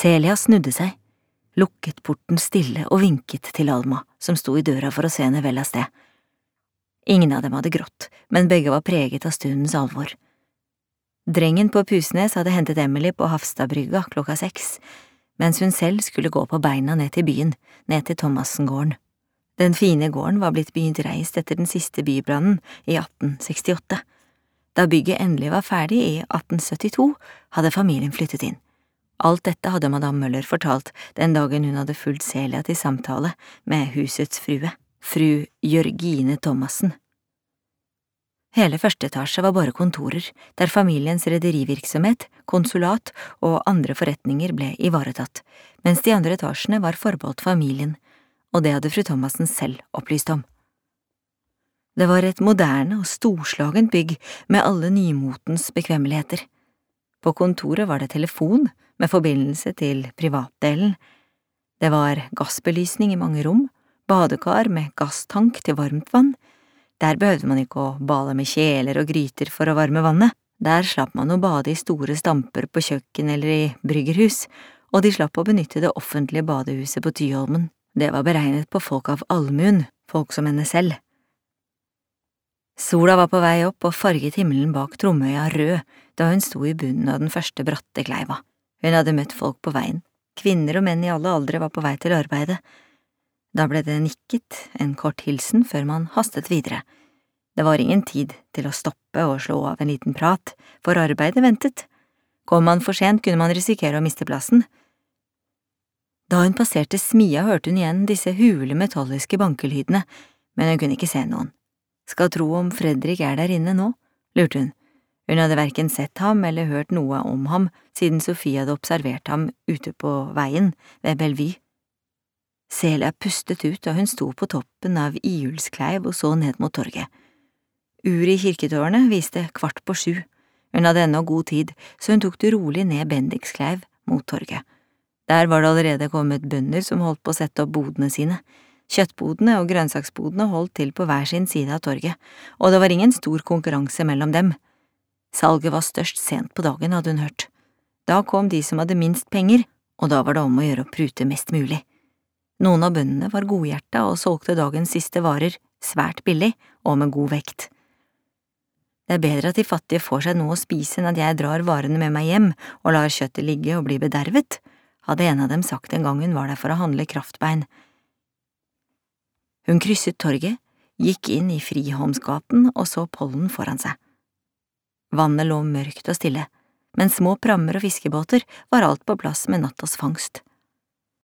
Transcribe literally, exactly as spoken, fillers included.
Celia snudde seg, lukket porten stille og vinket til Alma, som sto i døra for å se henne vel av sted. Ingen av dem hadde grått, men begge var preget av stundens alvor. Drengen på Pusnes hadde hentet Emily på Hafstadbrygga klokka seks, mens hun selv skulle gå på beina ned til byen, ned til Thomassen-gården. Den fine gården var blitt begynt reist etter den siste bybrannen i atten sekstiåtte. Da bygget endelig var ferdig i atten syttito, hadde familien flyttet inn. Alt dette hadde madame Møller fortalt den dagen hun hadde fulgt Celia til samtale med husets frue, fru Jørgine Thomassen. Hele første etasje var bare kontorer, der familiens rederivirksomhet, konsulat og andre forretninger ble ivaretatt, mens de andre etasjene var forbeholdt familien, og det hadde fru Thomassen selv opplyst om. Det var et moderne og storslagent bygg med alle nymotens bekvemmeligheter. På kontoret var det telefon med forbindelse til privatdelen. Det var gassbelysning i mange rom, badekar med gasstank til varmt vann. Der behøvde man ikke å bade med kjeler og gryter for å varme vannet. Der slapp man å bade i store stamper på kjøkken eller i bryggerhus, og de slapp å benytte det offentlige badehuset på Tyholmen. Det var beregnet på folk av allmuen, folk som henne selv. Sola var på vei opp og farget himmelen bak Tromøya rød da hun sto i bunnen av den første bratte kleiva. Hun hadde møtt folk på veien. Kvinner og menn i alle aldre var på vei til arbeidet. Da ble det nikket, en kort hilsen før man hastet videre. Det var ingen tid til å stoppe og slå av en liten prat, for arbeidet ventet. Kom man for sent kunne man risikere å miste plassen. Da hun passerte smia hørte hun igjen disse hule metalliske bankelydene, men hun kunne ikke se noen. Skal tro om Fredrik er der inne nå, lurte hun. Hun hadde hverken sett ham eller hørt noe om ham siden Sofie hadde observert ham ute på veien ved Bellevue. Celia pustet ut da hun sto på toppen av Ihjulskleiv og så ned mot torget. Uret i kirketårnet viste kvart på sju. Hun hadde ennå god tid, så hun tok det rolig ned Bendikskleiv mot torget. Der var det allerede kommet bønder som holdt på å sette opp bodene sine. Kjøttbodene og grønnsaksbodene holdt til på hver sin side av torget, og det var ingen stor konkurranse mellom dem. Salget var størst sent på dagen, hadde hun hørt. Da kom de som hadde minst penger, og da var det om å gjøre å prute mest mulig. Noen av bøndene var godhjerta og solgte dagens siste varer svært billig og med god vekt. Det er bedre at de fattige får seg noe å spise enn at jeg drar varene med meg hjem og lar kjøttet ligge og bli bedervet, hadde en av dem sagt en gang hun var der for å handle kraftbein. Hun krysset torget, gikk inn i Friholmsgaten og så pollen foran seg. Vannet lå mørkt og stille, men små prammer og fiskebåter var alt på plass med nattas fangst.